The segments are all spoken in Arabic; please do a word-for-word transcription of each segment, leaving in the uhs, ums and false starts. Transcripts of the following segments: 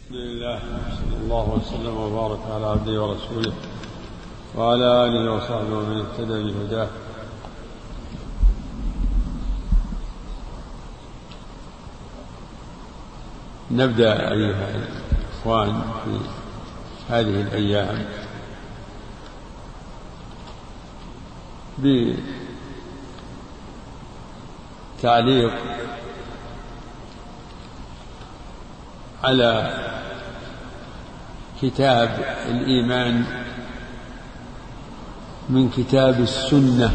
الحمد لله صلى الله وسلم وبارك على عبده ورسوله وعلى آله وصحبه ومن اهتدى بهداه. نبدأ أيها الإخوان في هذه الأيام بتعليق على كتاب الإيمان من كتاب السنة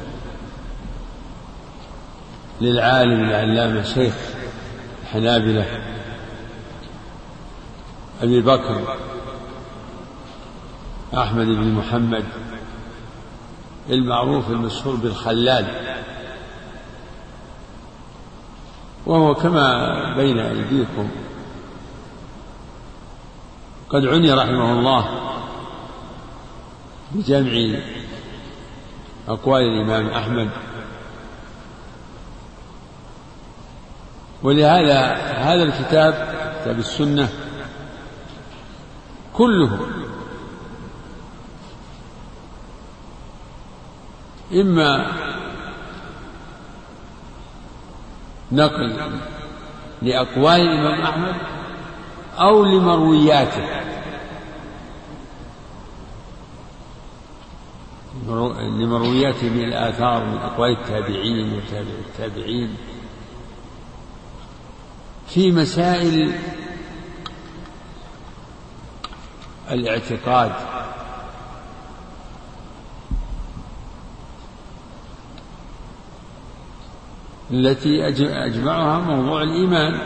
للعالم العلامة شيخ الحنابلة أبي بكر أحمد بن محمد المعروف المشهور بالخلال، وهو كما بين أيديكم قد عني رحمه الله بجمع أقوال الإمام أحمد، ولهذا هذا الكتاب كتاب السنة كله إما نقل لأقوال الإمام أحمد أو لمروياته، لمروياته من الآثار من أقوال التابعين وتابع التابعين في مسائل الاعتقاد التي أجمعها موضوع الإيمان.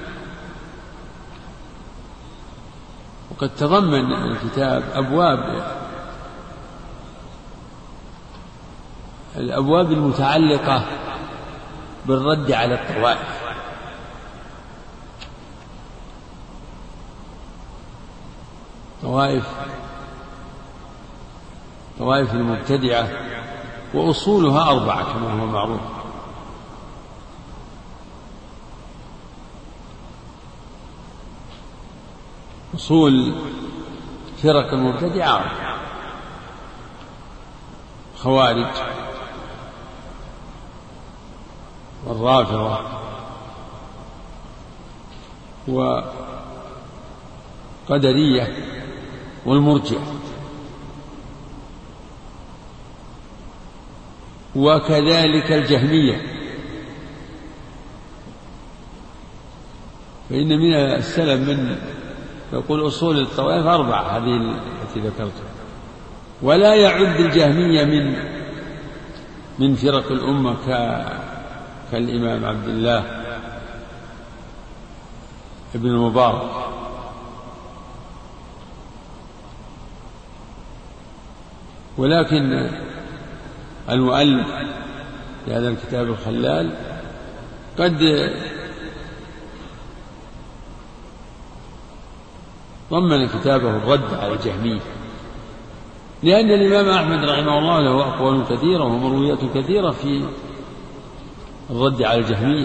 وقد تضمن الكتاب أبواب الأبواب المتعلقة بالرد على الطوائف، طوائف طوائف المبتدعة، وأصولها أربعة كما هو معروف. أصول فرق المبتدعة خوارج والرافضة وقدرية والمرجئة، وكذلك الجهمية. فإن من السلف من يقول أصول الطوائف أربعة هذه التي ذكرتها، ولا يعد الجهمية من من فرق الأمة كالإمام عبد الله ابن المبارك. ولكن المؤلف لهذا الكتاب الخلال قد ضمن كتابه الرد على الجهمية، لأن الإمام أحمد رحمه الله له أقوال كثيرة ومرويات كثيرة في الرد على الجهمية،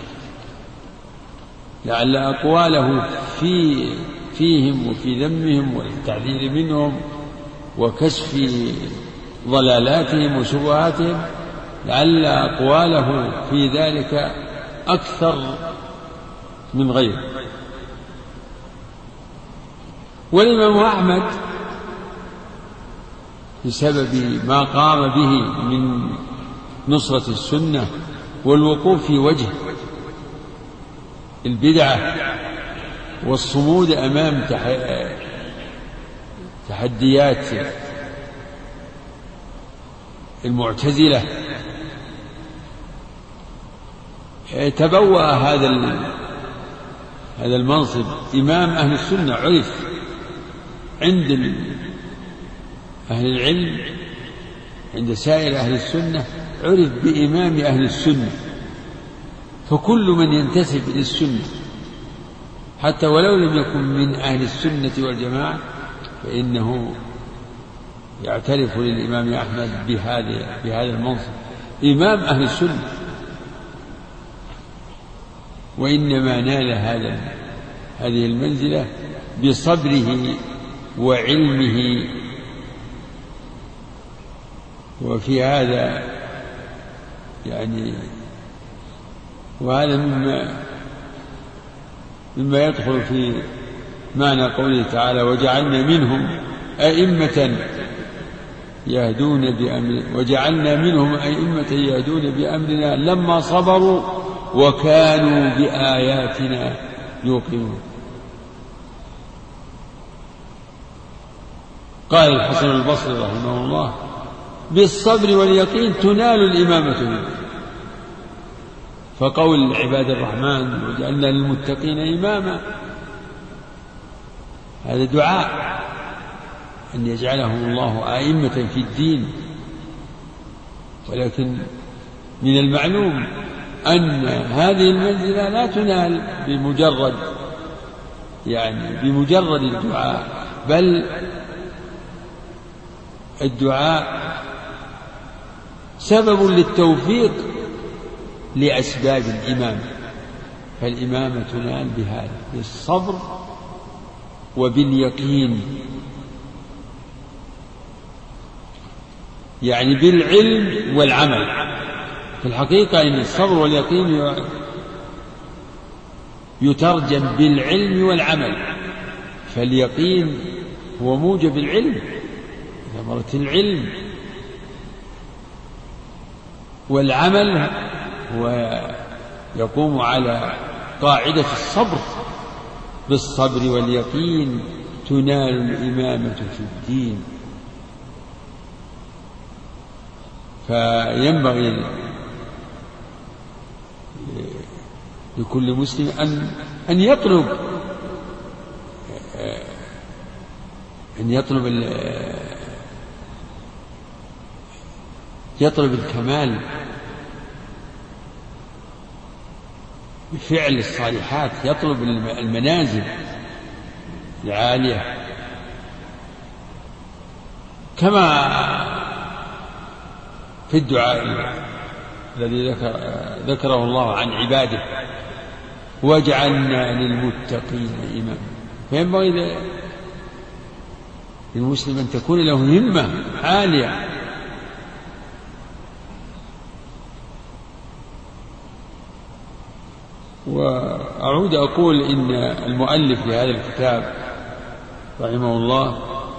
لعل أقواله في فيهم وفي ذمهم والتعذير منهم وكشف ضلالاتهم وشبهاتهم، لعل أقواله في ذلك أكثر من غيره. والإمام أحمد بسبب ما قام به من نصرة السنة والوقوف في وجه البدعة والصمود أمام تحديات المعتزلة تبوأ هذا هذا المنصب إمام أهل السنة، عرف عند أهل العلم عند سائر أهل السنة، عرف بإمام أهل السنة. فكل من ينتسب إلى السنة حتى ولو لم يكن من أهل السنة والجماعة فإنه يعترف للإمام أحمد بهذا بهذا المنصب، إمام أهل السنة. وإنما نال هذا هذه المنزلة بصبره وعلمه. وفي هذا يعني وهذا مما مما يدخل في معنى قوله تعالى وجعلنا منهم أئمة يهدون بأمر وجعلنا منهم أئمة يهدون بأمرنا لما صبروا وكانوا بآياتنا يوقنون. قال الحسن البصري رحمه الله بالصبر واليقين تنال الإمامة منه. فقول عباد الرحمن وجعلنا للمتقين إماما هذا دعاء أن يجعلهم الله أئمة في الدين، ولكن من المعلوم أن هذه المنزلة لا تنال بمجرد يعني بمجرد الدعاء، بل الدعاء سبب للتوفيق لأسباب الإمامة. فالإمامة تنال بهذا بالصبر وباليقين، يعني بالعلم والعمل. في الحقيقة إن الصبر واليقين يترجم بالعلم والعمل، فاليقين هو موجب العلم ثمرة العلم، والعمل ويقوم على قاعدة الصبر. بالصبر واليقين تنال الإمامة في الدين. فينبغي لكل مسلم أن أن يطلب أن يطلب يطلب الكمال بفعل الصالحات، يطلب المنازل العالية كما في الدعاء الذي ذكر ذكره الله عن عباده واجعلنا للمتقين إماما. فينبغي للمسلم أن تكون له همة عالية وأعود أقول إن المؤلف لهذا الكتاب رحمه الله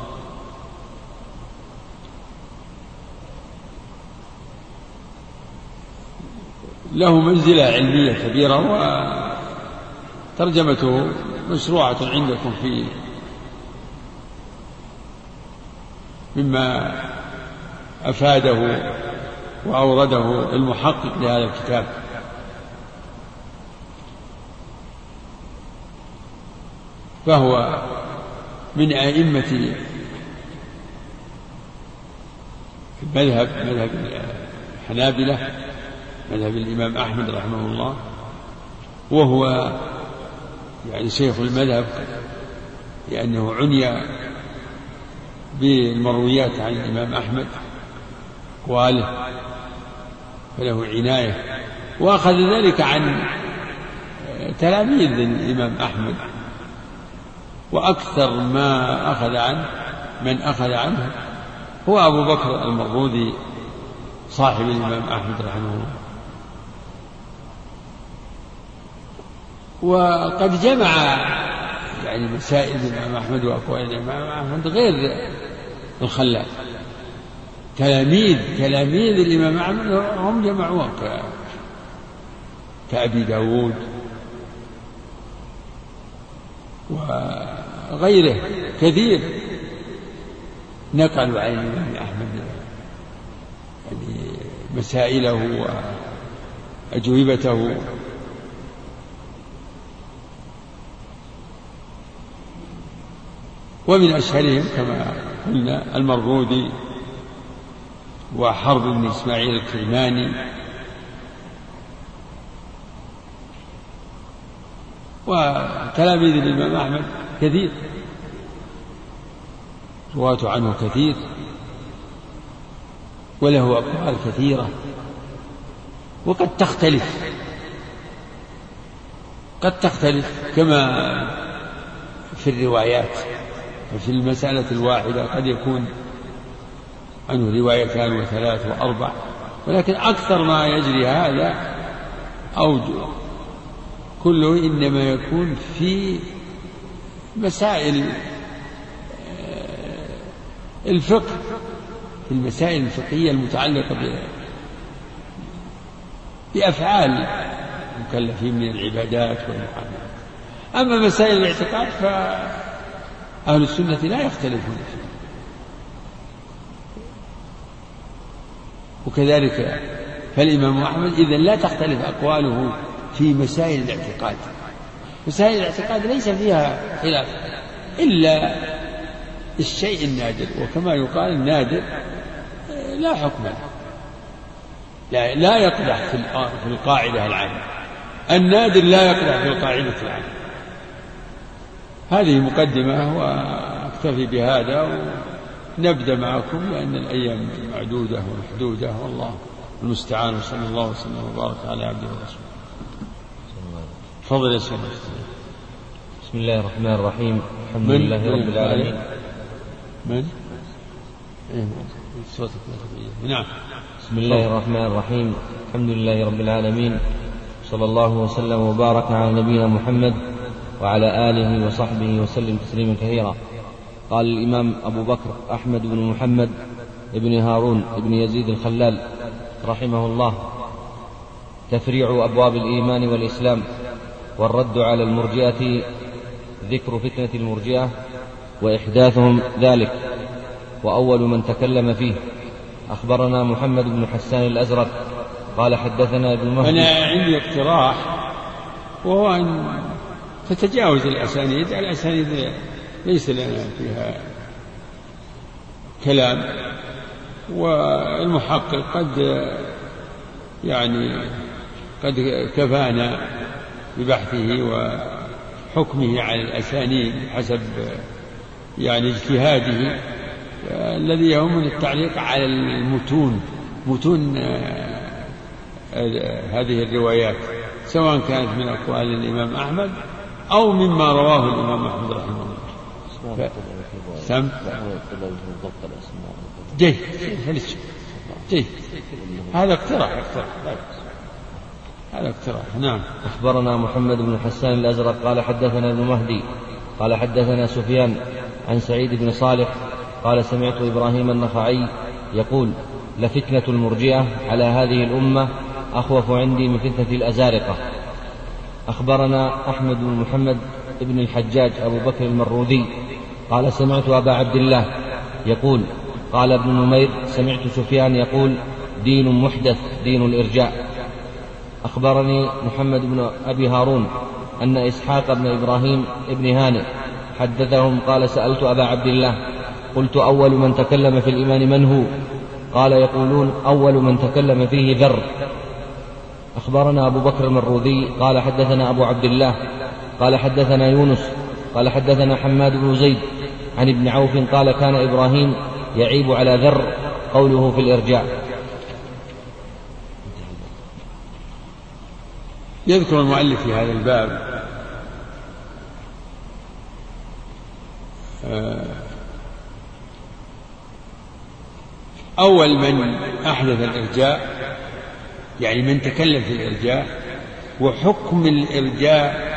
له منزلة علمية كبيرة، وترجمته مشروعة عندكم في مما أفاده وأورده المحقق لهذا الكتاب. فهو من أئمة المذهب مذهب الحنابلة مذهب الإمام أحمد رحمه الله، وهو يعني شيخ المذهب لأنه عني بالمرويات عن الإمام أحمد وآله، فله عناية، وأخذ ذلك عن تلاميذ الإمام أحمد، وأكثر ما أخذ عنه من أخذ عنه هو أبو بكر المروذي صاحب الإمام أحمد رحمه الله. وقد جمع يعني مسائل الإمام أحمد وأقوال الإمام أحمد غير الخلال. تلاميذ تلاميذ الإمام أحمد هم جمعوها كأبي داود وغيره كثير نقلوا عن الإمام أحمد يعني مسائله وأجوبته. ومن أشهرهم كما قلنا المروذي وحرب بن إسماعيل الكرماني وتلاميذ الإمام أحمد كثير، رواة عنه كثير وله أقوال كثيرة، وقد تختلف قد تختلف كما في الروايات، ففي المسألة الواحدة قد يكون عنه روايتان وثلاث وأربع، ولكن أكثر ما يجري هذا أوجه كله إنما يكون في مسائل الفقه، في المسائل الفقهية المتعلقة بأفعال المكلفين من العبادات والمعاملات. أما مسائل الاعتقاد فأهل السنة لا يختلفون فيها، وكذلك فالإمام أحمد إذن لا تختلف أقواله في مسائل الاعتقاد. مسائل الاعتقاد ليس فيها خلاف إلا الشيء النادر، وكما يقال النادر لا حكم له، لا, لا يقدح في القاعدة العامة، النادر لا يقدح في القاعدة العامة. هذه مقدمة وأكتفي بهذا ونبدأ معكم لأن الأيام معدودة ومحدودة، والله المستعان، وصلى الله وسلم وبارك على عبده ورسوله. تفضل يا سيدي. بسم الله الرحمن الرحيم، الحمد لله رب العالمين. من؟ نعم. بسم الله الرحمن الرحيم، الحمد لله رب العالمين، صلى الله وسلم وبارك على نبينا محمد وعلى آله وصحبه وسلم تسليما كثيرا. قال الإمام أبو بكر أحمد بن محمد بن هارون بن يزيد الخلال رحمه الله: تفريع أبواب الإيمان والإسلام والرد على المرجئة، ذكر فتنة المرجئة وإحداثهم ذلك، وأول من تكلم فيه أخبرنا محمد بن حسان الأزرق قال حدثنا ابن مهدي. أنا عندي اقتراح، وهو أن تتجاوز الأسانيد، الأسانيد ليس لنا فيها كلام، والمحقق قد يعني قد كفانا ببحثه وحكمه على الأسانيد حسب يعني اجتهاده. الذي يهمني التعليق على المتون، متون هذه الروايات، سواء كانت من أقوال الإمام أحمد أو مما رواه الإمام أحمد رحمه الله. سم جيد جيد، هذا اقتراح اقتراح هذا اقتراح. نعم. أخبرنا محمد بن حسان الأزرق قال حدثنا ابن مهدي قال حدثنا سفيان عن سعيد بن صالح قال سمعت إبراهيم النخعي يقول: لفتنة المرجئة على هذه الأمة أخوف عندي من فتنة الأزارقة. أخبرنا أحمد بن محمد بن الحجاج أبو بكر المروذي قال سمعت أبا عبد الله يقول: قال ابن نمير: سمعت سفيان يقول: دين محدث دين الإرجاء. أخبرني محمد بن أبي هارون أن إسحاق بن إبراهيم بن هانئ حدثهم قال: سألت أبا عبد الله قلت: أول من تكلم في الإيمان من هو؟ قال: يقولون أول من تكلم فيه ذر. أخبرنا أبو بكر المروذي قال حدثنا أبو عبد الله قال حدثنا يونس قال حدثنا حماد بن زيد عن ابن عوف قال: كان إبراهيم يعيب على ذر، قوله في الإرجاء. يذكر المؤلف في هذا الباب أول من أحدث الإرجاء، يعني من تكلم في الإرجاء، وحكم الإرجاء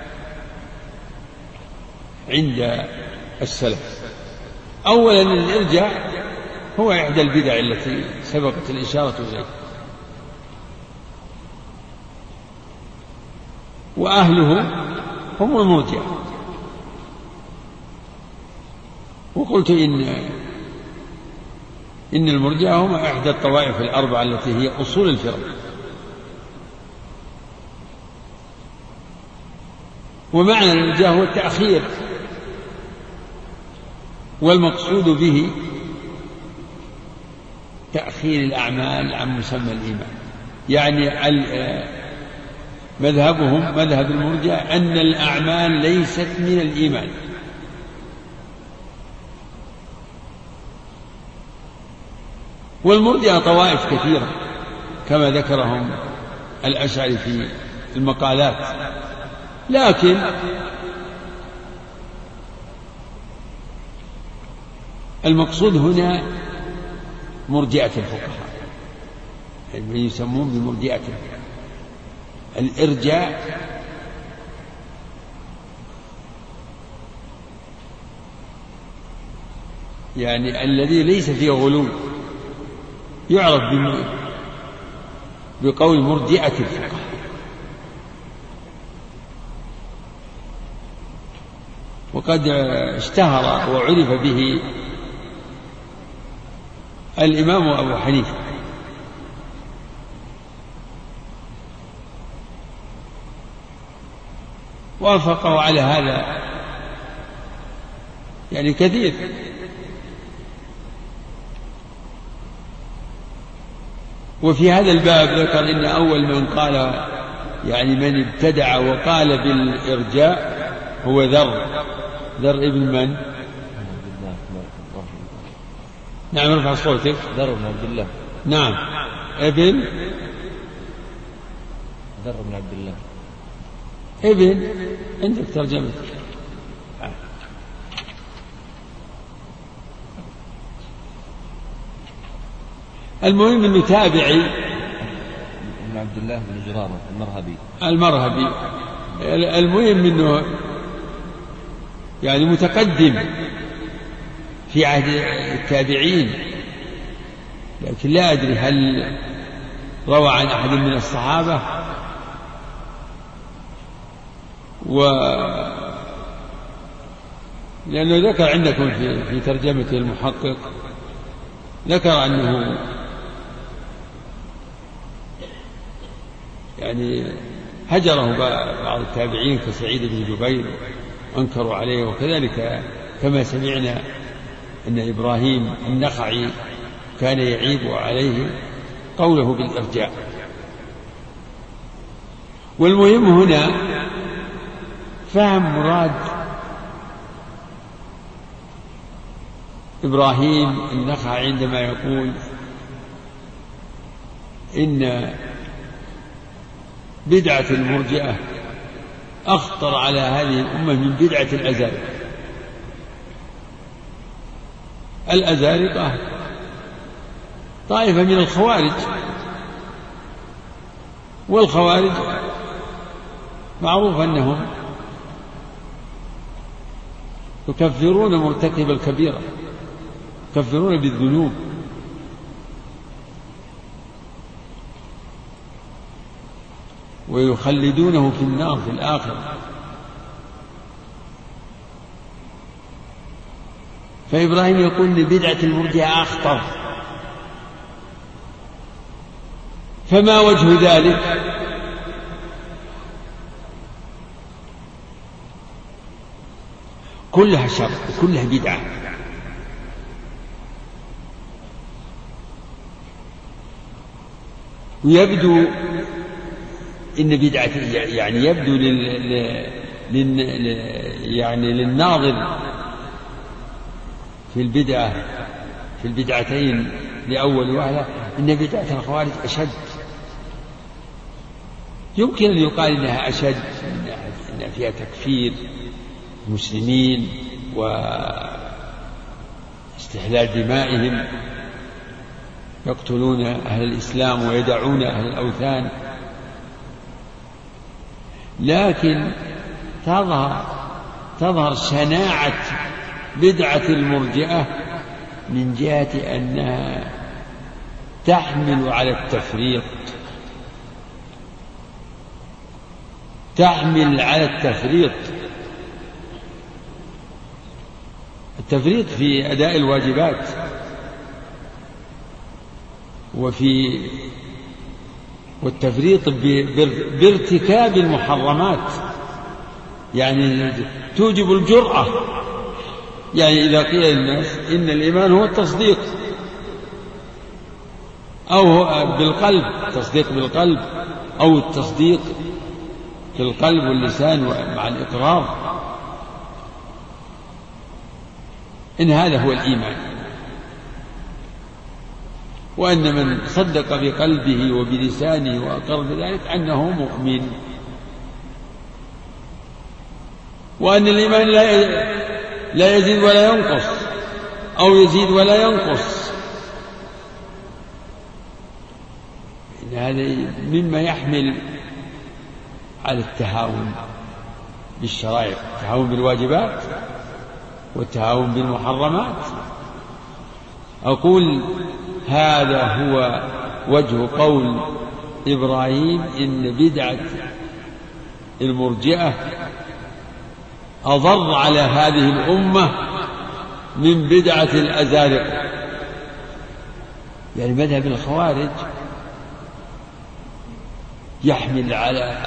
عند السلف. أولا الإرجاء هو إحدى البدع التي سبقت الإشارة إليه، وأهله هم المرجئة. وقلت إن إن المرجئة هم إحدى الطوائف الأربعة التي هي أصول الفرق. ومعنى الإرجاء هو التأخير، والمقصود به تأخير الأعمال عن مسمى الإيمان. يعني مذهبهم مذهب المرجئة أن الأعمال ليست من الإيمان، والمرجئة طوائف كثيرة كما ذكرهم الأشعري في المقالات، لكن المقصود هنا مرجئة الفقهاء، يعني يسمون بمرجئة الإرجاء. يعني الذي ليس فيه غلو يعرف بقول مرجئة الفقهاء. وقد اشتهر وعرف به الإمام أبو حنيفة، وافقه على هذا يعني كثير. وفي هذا الباب ذكر إن أول من قال يعني من ابتدع وقال بالإرجاء هو ذر ذر ابن من؟ نعم ارفع صوتك. ذر بن عبد الله. نعم ابن ذر بن عبد الله. ابن عندك ترجمة. المهم انه تابعي ابن عبد الله بن جرارة المرهبي المرهبي المهم انه يعني متقدم في عهد التابعين، لكن لا أدري هل روى عن أحد من الصحابة. و لأنه ذكر عندكم في, في ترجمة المحقق ذكر أنه يعني هجره بعض التابعين كسعيد بن جبير أنكروا عليه، وكذلك كما سمعنا أن إبراهيم النخعي كان يعيب عليه قوله بالإرجاء. والمهم هنا فهم مراد إبراهيم النخعي عندما يقول إن بدعة المرجئة أخطر على هذه الأمة من بدعة الأزارقة. الأزارقة طائفة من الخوارج، والخوارج معروف أنهم يكفرون مرتكب الكبيرة، يكفرون بالذنوب. ويخلدونه في النار في الآخرة. فإبراهيم يقول إن بدعة المرجئة أخطر. فما وجه ذلك؟ كلها شر وكلها بدعة. ويبدو إن بدعة يعني يبدو لل... لل... يعني للناظر في البدعة في البدعتين لأول وهلة إن بدعة الخوارج أشد. يمكن أن يقال إنها أشد، إن فيها تكفير المسلمين واستحلال دمائهم، يقتلون أهل الإسلام ويدعون أهل الأوثان. لكن تظهر تظهر شناعة بدعة المرجئة من جهة أنها تحمل على التفريط، تحمل على التفريط التفريط في أداء الواجبات وفي والتفريط بارتكاب المحرمات، يعني توجب الجرأة. يعني إذا قيل للناس إن الإيمان هو التصديق أو بالقلب، تصديق بالقلب أو التصديق في القلب واللسان مع الإقرار، إن هذا هو الإيمان، وأن من صدق بقلبه وبلسانه وأقر بذلك أنه مؤمن، وأن الإيمان لا لا يزيد ولا ينقص، أو يزيد ولا ينقص. إن هذا مما يحمل على التهاون بالشرائع، التهاون بالواجبات والتهاون بالمحرمات. أقول هذا هو وجه قول إبراهيم إن بدعة المرجئة أضر على هذه الأمة من بدعة الأزارقة. يعني مذهب الخوارج يحمل على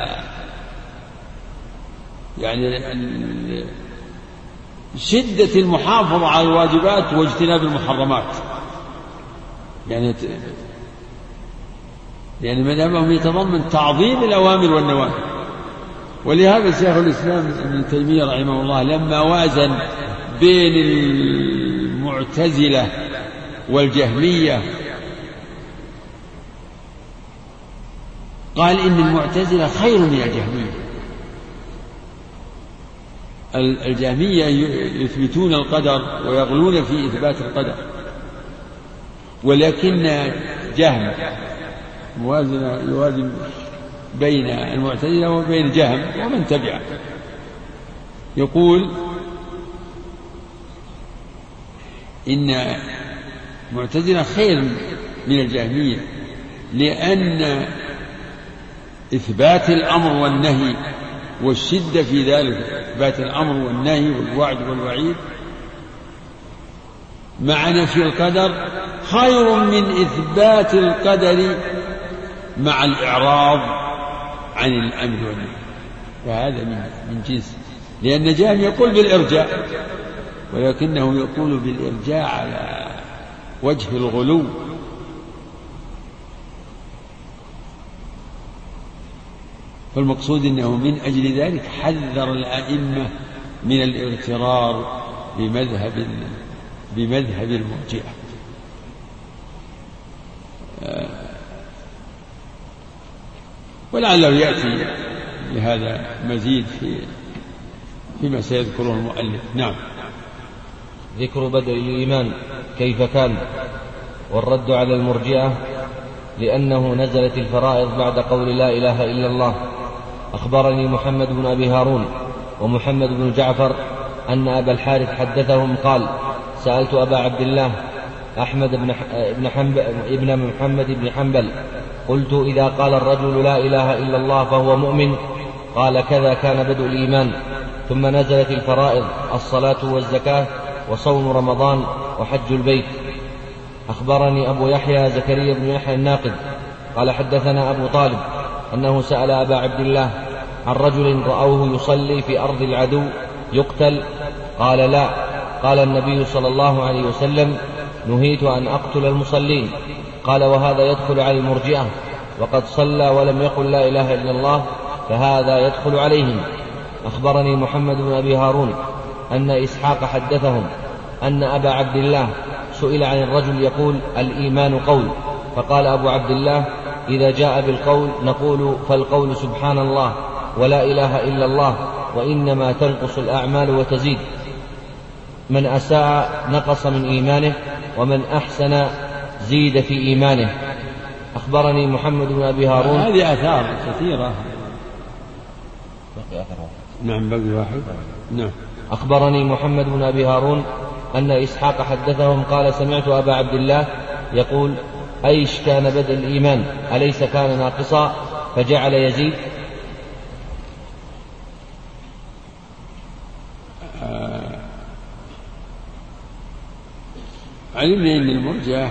يعني شدة المحافظة على الواجبات واجتناب المحرمات. يعني يعني مذهبهم يتضمن تعظيم الأوامر والنواهي. ولهذا شيخ الإسلام ابن تيمية رحمه الله لما وازن بين المعتزلة والجهمية قال إن المعتزلة خير من الجهمية. الجهمية يثبتون القدر ويغلون في إثبات القدر، ولكن جهم موازنة يوازن بين المعتزلة وبين جهم ومن تبعه. يقول إن المعتزلة خير من الجهمية لأن إثبات الأمر والنهي والشدة في ذلك، إثبات الأمر والنهي والوعد والوعيد مع نفي القدر خير من إثبات القدر مع الإعراض عن الأمر والنهي. فهذا من من جنس، لأن جهم يقول بالإرجاء ولكنه يقول بالإرجاء على وجه الغلو. فالمقصود أنه من أجل ذلك حذر الأئمة من الاغترار بمذهب بمذهب المرجئة. ولعله يأتي لهذا مزيد في فيما سيذكره المؤلف. نعم. ذكر بدء الإيمان كيف كان، والرد على المرجئة لأنه نزلت الفرائض بعد قول لا إله إلا الله. أخبرني محمد بن أبي هارون ومحمد بن جعفر أن أبا الحارث حدثهم قال سألت أبا عبد الله أحمد بن ابن محمد بن حنبل قلت إذا قال الرجل لا إله إلا الله فهو مؤمن؟ قال كذا كان بدء الإيمان. ثم نزلت الفرائض الصلاة والزكاة وصوم رمضان وحج البيت. أخبرني أبو يحيى زكريا بن يحيى الناقد قال حدثنا أبو طالب أنه سأل أبا عبد الله عن رجل رأوه يصلي في أرض العدو يقتل؟ قال لا. قال النبي صلى الله عليه وسلم نهيت أن أقتل المصلين. قال وهذا يدخل على المرجئة، وقد صلى ولم يقل لا إله إلا الله فهذا يدخل عليهم. أخبرني محمد بن أبي هارون أن إسحاق حدثهم أن أبا عبد الله سئل عن الرجل يقول الإيمان قول، فقال أبو عبد الله إذا جاء بالقول نقول فالقول سبحان الله ولا إله إلا الله، وإنما تنقص الأعمال وتزيد. من أساء نقص من إيمانه، ومن أحسن زيد في إيمانه. أخبرني محمد بن أبي هارون. هذه آثار كثيرة. نعم بقي واحد. نعم. أخبرني محمد بن أبي هارون أن إسحاق حدثهم قال سمعت أبا عبد الله يقول أيش كان بدء الإيمان؟ أليس كان ناقصا فجعل يزيد؟ آه علمنا أن المرجئة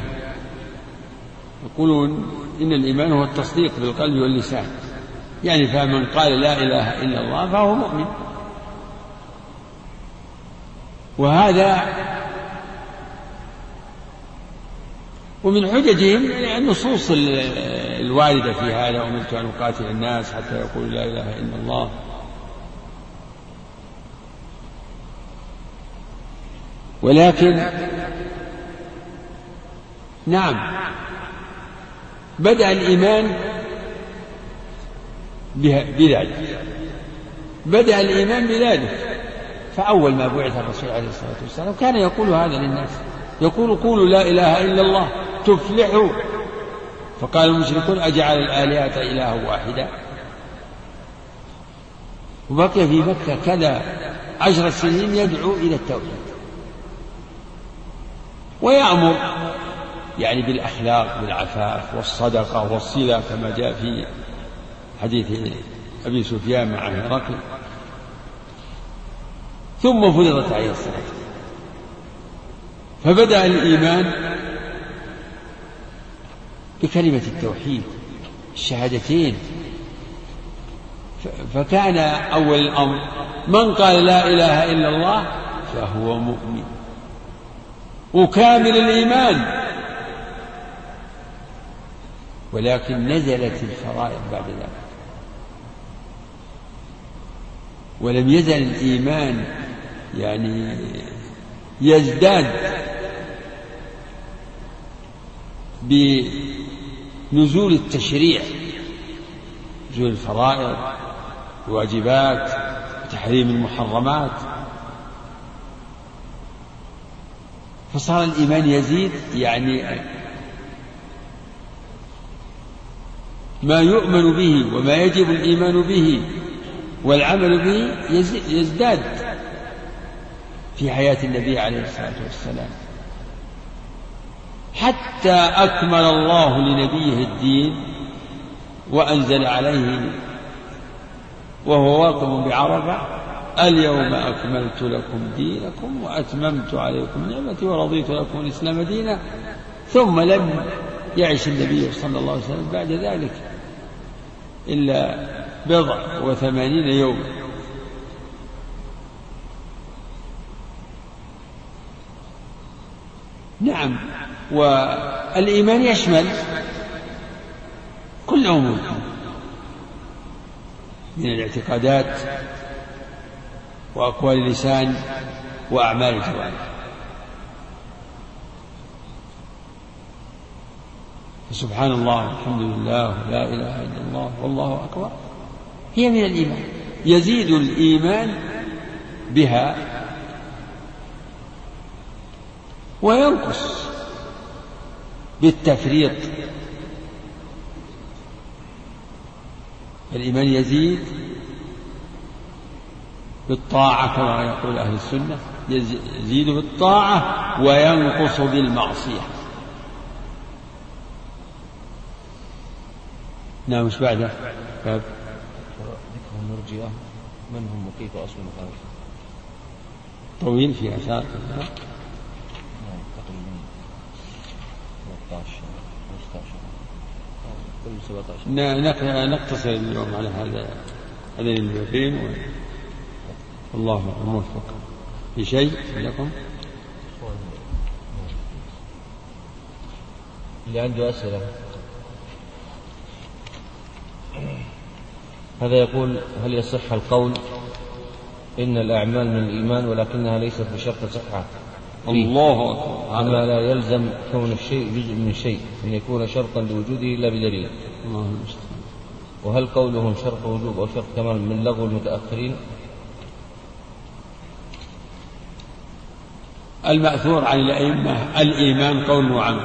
يقولون إن الإيمان هو التصديق بالقلب واللسان، يعني فمن قال لا إله إلا الله فهو مؤمن. وهذا ومن حججهم النصوص الواردة في هذا أمرت أن أقاتل الناس حتى يقولوا لا إله إلا الله. ولكن نعم بدأ الإيمان بذلك، بدأ الإيمان بذلك. فأول ما بعث الرسول عليه الصلاة والسلام كان يقول هذا للناس، يقول قولوا لا إله إلا الله تفلحوا. فقال المشركون أجعل الآلهة إلها واحدا. وبقي في مكة كذا عشر سنين يدعو إلى التوحيد ويأمر يعني بالأخلاق بالعفاف والصدقة والصلة كما جاء في حديث أبي سفيان مع هرقل. ثم فرضت عليه الصلاة فبدأ الإيمان بكلمة التوحيد الشهادتين. فكان أول الأمر من قال لا إله إلا الله فهو مؤمن وكامل الإيمان. ولكن نزلت الفرائض بعد ذلك ولم يزل الإيمان يعني يزداد بنزول التشريع نزول الفرائض الواجبات وتحريم المحرمات. فصار الإيمان يزيد يعني ما يؤمن به وما يجب الإيمان به والعمل به يزداد في حياة النبي عليه الصلاة والسلام حتى أكمل الله لنبيه الدين وأنزل عليه وهو واقف بعرفة اليوم أكملت لكم دينكم وأتممت عليكم نعمتي ورضيت لكم الإسلام دينا. ثم لم يعش النبي صلى الله عليه وسلم بعد ذلك إلا بضع وثمانين يوما. نعم. والإيمان يشمل كل أمور من الاعتقادات وأقوال اللسان وأعمال الجوارح. فسبحان الله والحمد لله لا إله إلا الله والله أكبر هي من الإيمان. يزيد الإيمان بها وينقص بالتفريط. الإيمان يزيد بالطاعة كما يقول أهل السنة يزيد بالطاعة وينقص بالمعصية. نعم. مش بعده باب ذكر المرجئة من هم وكيف أصل المخالفة طويل في أثار نقتصر اليوم على هذا هذين البابين والله موفق. في شيء لكم اللي عنده أسئلة؟ هذا يقول هل يصح القول إن الأعمال من الإيمان ولكنها ليست بشرط صحة؟ الله أكبر. أما لا يلزم كون الشيء جزء من شيء أن يكون شرطا لوجوده إلا بدليل. وهل قولهم شرط وجوب أو شرط كمال من لغو المتأخرين؟ المأثور عن الأئمة الإيمان قول وعمل،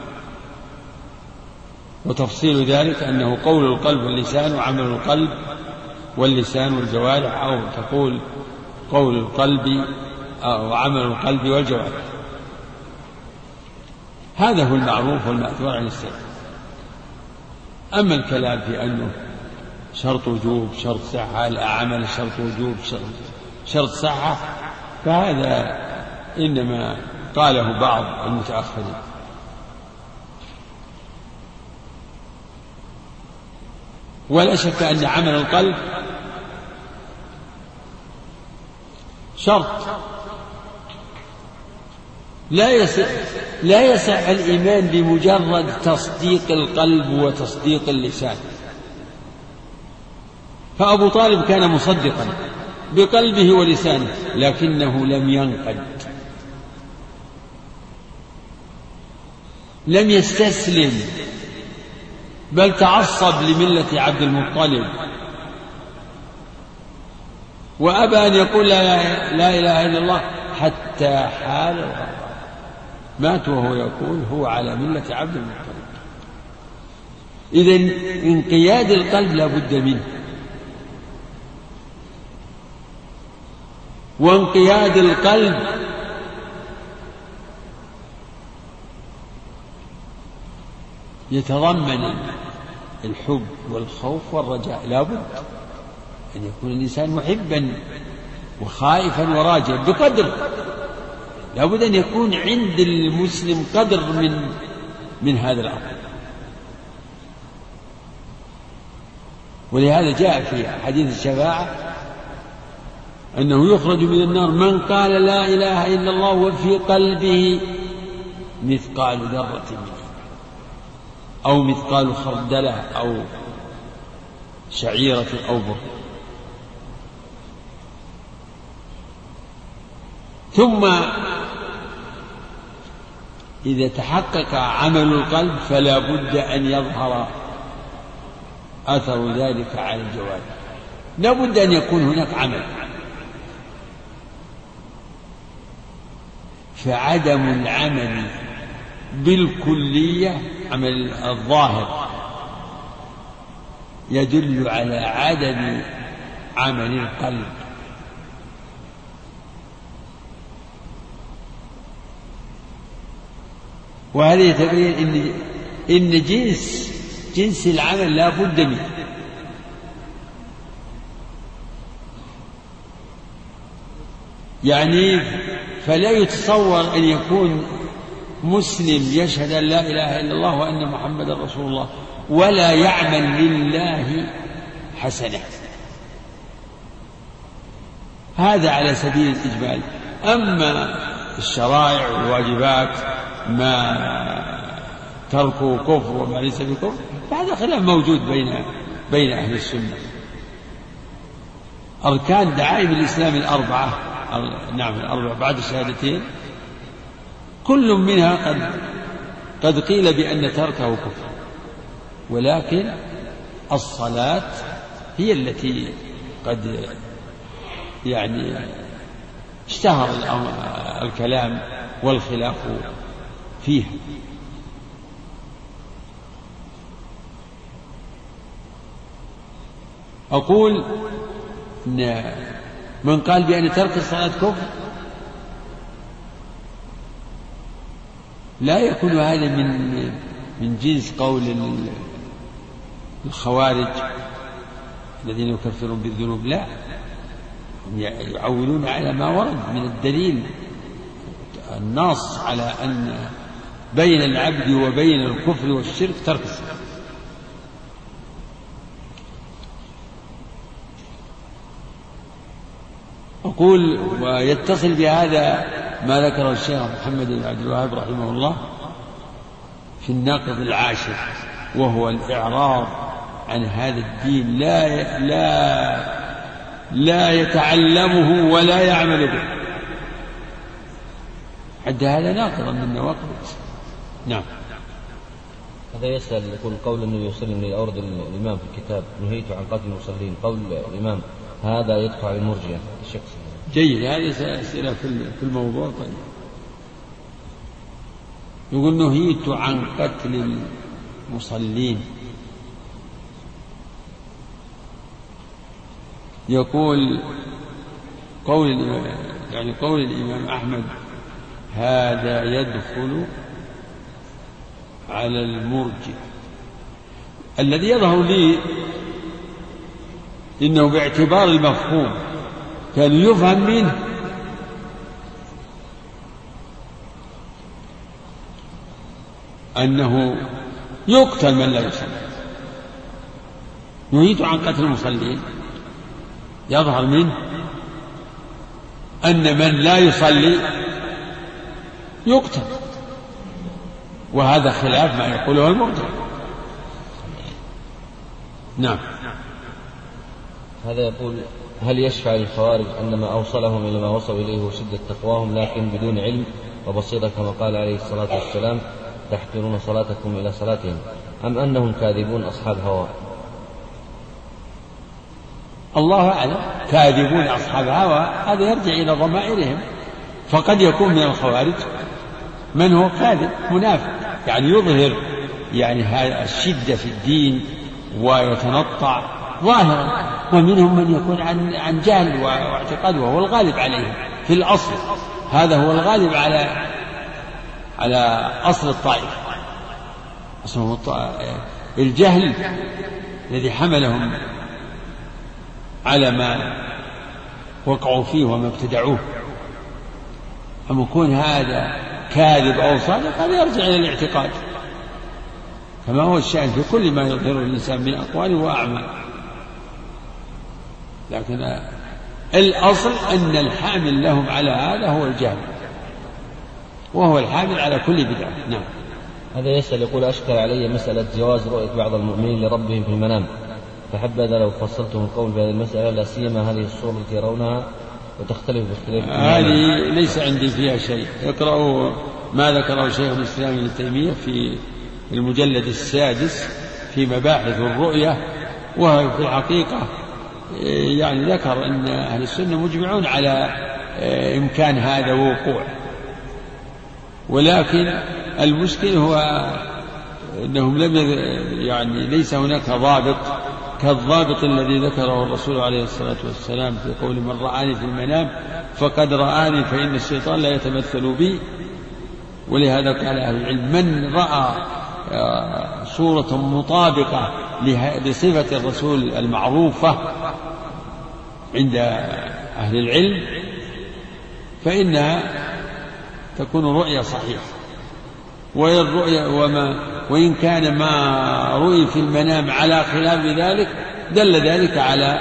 وتفصيل ذلك أنه قول القلب واللسان وعمل القلب واللسان والجوارح، أو تقول قول القلب أو عمل القلب والجوارح. هذا هو المعروف والمأثور عن السلف. أما الكلام في أنه شرط وجوب شرط صحة الأعمال شرط وجوب شرط صحة فهذا إنما قاله بعض المتأخرين. ولا شك أن عمل القلب شرط، لا يصح لا يصح الإيمان بمجرد تصديق القلب وتصديق اللسان. فأبو طالب كان مصدقا بقلبه ولسانه لكنه لم ينقد، لم يستسلم، بل تعصب لملة عبد المطلب وأبى أن يقول لا, لا إله إلا الله حتى حال الغرام. مات وهو يقول هو على ملة عبد المطلب. إذن انقياد القلب لا بد منه، وانقياد القلب يتضمن الحب والخوف والرجاء. لا بد أن يكون الإنسان محبا وخائفا وراجيا بقدر، لا بد أن يكون عند المسلم قدر من من هذا الأمر. ولهذا جاء في حديث الشفاعة أنه يخرج من النار من قال لا إله إلا الله وفي قلبه مثقال ذرة من إيمان أو مثقال خردلة أو شعيرة أو بر. ثم إذا تحقق عمل القلب فلا بد أن يظهر أثر ذلك على الجوارح، لا بد أن يكون هناك عمل. فعدم العمل بالكلية عمل الظاهر يدل على عدم عمل القلب. وهذا يتبين إن إن جنس جنس العمل لا بد منه. يعني فلا يتصور أن يكون مسلم يشهد أن لا إله إلا الله وأن محمدا رسول الله ولا يعمل لله حسنة، هذا على سبيل الإجمال. أما الشرائع والواجبات ما تركه كفر وما ليس بكفر فهذا خلاف موجود بين بين أهل السنة. أركان دعائم الإسلام الأربعة، نعم الأربعة بعد الشهادتين، كل منها قد قد قيل بأن تركه كفر، ولكن الصلاة هي التي قد يعني اشتهر الكلام والخلاف فيها. أقول إن من قال بأن ترك الصلاة كفر لا يكون هذا من من جنس قول الخوارج الذين يكفرون بالذنوب، لا، يعولون على ما ورد من الدليل النص على أن بين العبد وبين الكفر والشرك ترك الصلاة. أقول ويتصل بهذا ما ذكره الشيخ محمد بن عبد الوهاب رحمه الله في الناقض العاشر، وهو الإعراض عن هذا الدين، لا لا لا يتعلمه ولا يعمل به. حد هذا ناقضا من نواقض. نعم. هذا يسأل يقول قول النبي صلى الله عليه وسلم لأورد الإمام في الكتاب نهيت عن قتل المصلين، قول الإمام هذا يدفع على المرجئة الشخص. جيد، هذه أسئلة في الموضوع. طيب يقول نهيت عن قتل المصلين، يقول قول يعني قول الإمام أحمد هذا يدخل على المرجئ. الذي يظهر لي إنه باعتبار المفهوم كان يفهم منه أنه يقتل من لا يصلي. نهيت عن قتل المصلين يظهر منه أن من لا يصلي يقتل، وهذا خلاف ما يقوله المرجئة. نعم. هذا يقول هل يشفع للخوارج أن ما أوصلهم إلى ما وصلوا إليه وشدة تقواهم لكن بدون علم وبصيرة كما قال عليه الصلاة والسلام تحقرون صلاتكم إلى صلاتهم، أم أنهم كاذبون أصحاب هوى؟ الله أعلم، كاذبون أصحاب هوى هذا يرجع إلى ضمائرهم، فقد يكون من الخوارج من هو كاذب منافق، يعني يظهر يعني هذا الشدة في الدين ويتنطع ظاهرا، ومنهم من يكون عن عن جهل واعتقاد، وهو الغالب عليهم في الأصل. هذا هو الغالب على على أصل الطائفة، أصل الجهل الذي حملهم على ما وقعوا فيه وما ابتدعوه. أما يكون هذا كاذب أو صادق هذا يرجع إلى الاعتقاد، كما هو الشأن في كل ما يظهره الإنسان من أقوال وأعمال. لكن الأصل أن الحامل لهم على هذا هو الجهل، وهو الحامل على كل بدعة. نعم. هذا يسأل يقول: أشكل علي مسألة جواز رؤية بعض المؤمنين لربهم في المنام، فحبذا لو فصلتم القول في هذه المسألة، لا سيما هذه الصورة التي يرونها وتختلف باختلاف. هذه ليس عندي فيها شيء. اقرأوا ما ذكره شيخ الإسلام ابن تيمية في المجلد السادس في مباحث الرؤية، وهو في الحقيقة يعني ذكر أن أهل السنة مجمعون على إمكان هذا وقوع، ولكن المشكل هو أنهم لم يعني ليس هناك ضابط كالضابط الذي ذكره الرسول عليه الصلاة والسلام في قول: من رآني في المنام فقد رآني فإن الشيطان لا يتمثل بي. ولهذا قال أهل العلم: من رأى صورة مطابقة لصفة الرسول المعروفة عند أهل العلم فإنها تكون رؤية صحيحة. والرؤية وما وإن كان ما رؤي في المنام على خلاف ذلك دل ذلك على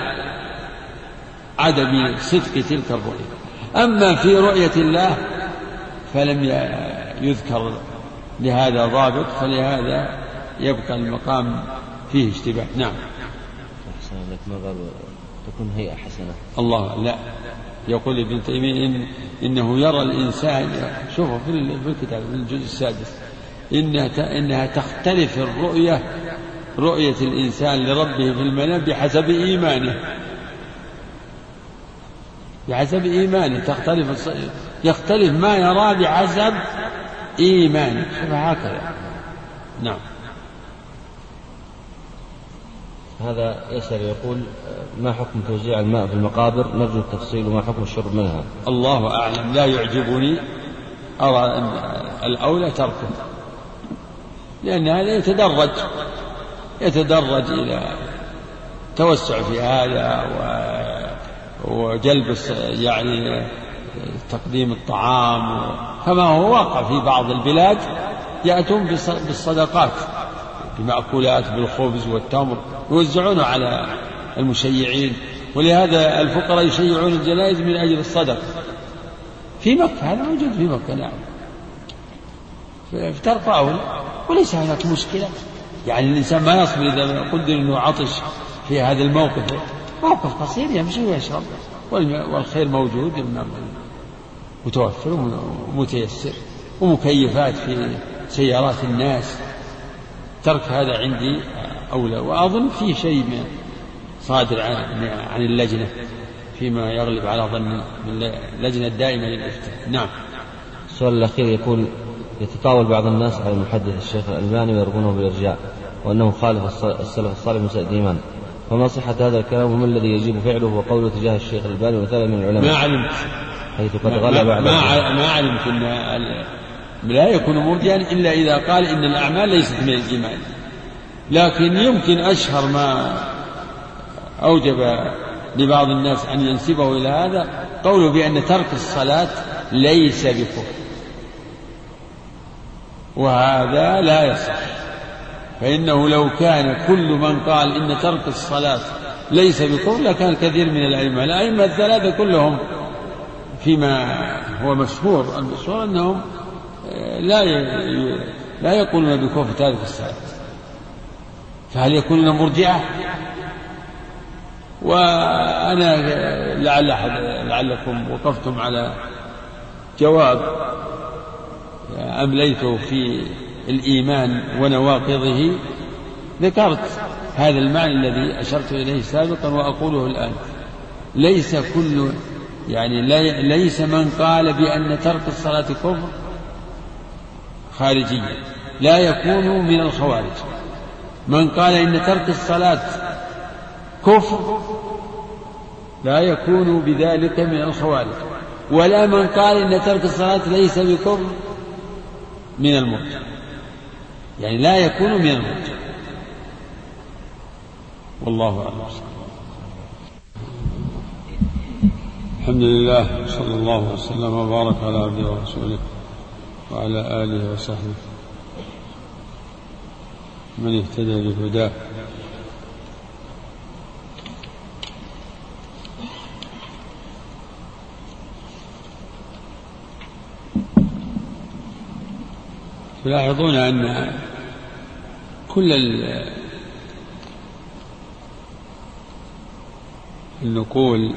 عدم صدق تلك الرؤية. أما في رؤية الله فلم يذكر لهذا ضابط، فلهذا يبقى المقام فيه اشتباه. نعم. أحسن لك، ما قال تكون هيئة حسنة؟ الله لا. يقول ابن تيمية إن إنه يرى الإنسان، شوفوا في الكتاب في الجزء السادس، إنها إنها تختلف الرؤية رؤية الإنسان لربه في المنام بحسب إيمانه، بحسب إيمانه تختلف، يختلف ما يرى بحسب إيمانه، هكذا. نعم. هذا يسأل يقول: ما حكم توزيع الماء في المقابر؟ نرجو التفصيل، وما حكم الشرب منها؟ الله أعلم، لا يعجبني، أرى أن الأولى تركه، لأن هذا يتدرج يتدرج إلى توسع في هذا وجلب يعني تقديم الطعام، كما هو واقع في بعض البلاد يأتون بالصدقات بمأكولات بالخبز والتمر يوزعونه على المشيعين، ولهذا الفقراء يشيعون الجنائز من أجل الصدقة في مكة. هذا موجود في مكة. نعم. فترفعه وليس هناك مشكلة، يعني الإنسان ما يصبر إذا قدر أنه عطش في هذا الموقف، موقف قصير يمشي ويشرب، والخير موجود متوفر ومتيسر، ومكيفات في سيارات الناس. ترك هذا عندي أولى. وأظن في شيء من صادر عن, عن اللجنة فيما يغلب على ظن من اللجنة الدائمة للإفتاء. نعم. السؤال الأخير يقول: يتطاول بعض الناس على المحدث الشيخ الألباني ويرغونه بالإرجاء، وأنه خالف السلف الصالح مساء الإيمان، فما صحة هذا الكلام وما الذي يجب فعله وقوله تجاه الشيخ الألباني وثلاث من العلماء؟ ما علمت حيث قد غلب ما, ما, ما علمت أن لا يكون مرجئا إلا إذا قال إن الأعمال ليست من الإيمان. لكن يمكن أشهر ما أوجب لبعض الناس أن ينسبه إلى هذا قوله بأن ترك الصلاة ليس بكفر، وهذا لا يصح. فإنه لو كان كل من قال إن ترك الصلاة ليس بكفر لكان كثير من الأئمة الأئمة الثلاثة كلهم فيما هو مشهور المشهور أنهم لا لا يقولون بكفر تارك الصلاة، فهل يكونون مرجئة؟ وأنا لعل لعلكم وقفتم على جواب أمليته في الإيمان ونواقضه، ذكرت هذا المعنى الذي أشرت إليه سابقا وأقوله الآن. ليس كل يعني ليس من قال بأن ترك الصلاة كفر خارجيا، لا يكون من الخوارج. من قال إن ترك الصلاة كفر لا يكون بذلك من الخوارج، ولا من قال إن ترك الصلاة ليس بكفر من المرجئة، يعني لا يكون من المرجئة. والله أعلم. الحمد لله، صلى الله وسلم وبارك على عبده ورسوله وعلى آله وصحبه من اهتدى بهداه. تلاحظون أن كل النقول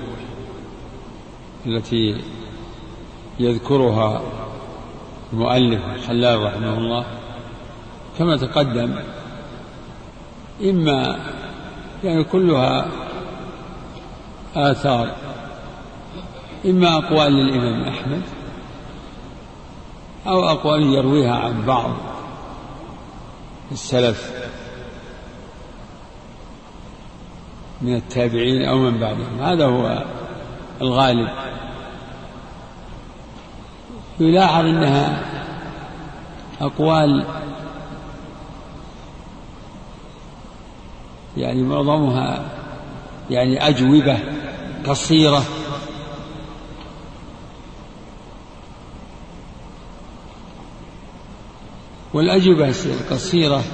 التي يذكرها المؤلف الحلال رحمه الله كما تقدم إما يعني كلها آثار، إما أقوال للإمام أحمد أو أقوال يرويها عن بعض السلف من التابعين أو من بعدهم، هذا هو الغالب. يلاحظ أنها أقوال يعني معظمها يعني أجوبة قصيرة، والأجوبة القصيرة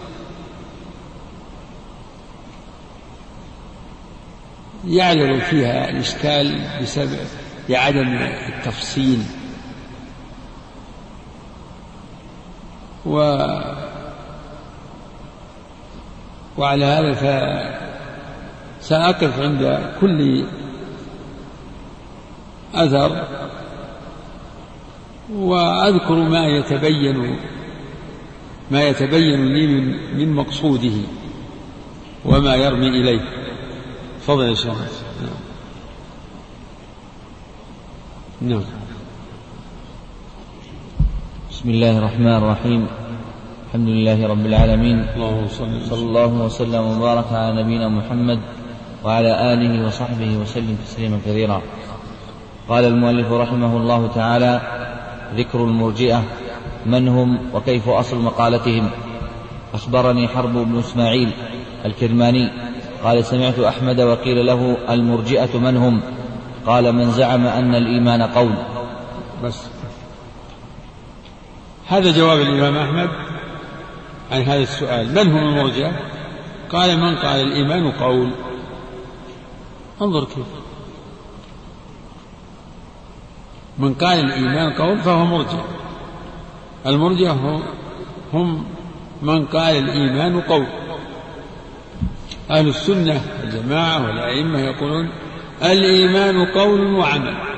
يعذر فيها الإشكال بسبب عدم التفصيل، و وعلى هذا فسأقف عند كل أثر وأذكر ما يتبين ما يتبين لي من, من مقصوده وما يرمي إليه. فضل يا شيخ. نعم. بسم الله الرحمن الرحيم. الحمد لله رب العالمين، صلى الله وسلم وبارك على نبينا محمد وعلى آله وصحبه وسلم تسليما كثيرا. قال المؤلف رحمه الله تعالى: ذكر المرجئة، من هم وكيف أصل مقالتهم. أخبرني حرب بن إسماعيل الكرماني قال: سمعت أحمد وقيل له: المرجئة من هم؟ قال: من زعم أن الإيمان قول. بس هذا جواب الإمام أحمد عن هذا السؤال: من هم المرجئة؟ قال: من قال الإيمان قول. انظر كيف، من قال الإيمان قول فهو مرجئة. المرجئة هم من قال الإيمان قول. أهل السنة والجماعة والأئمة يقولون الإيمان قول وعمل،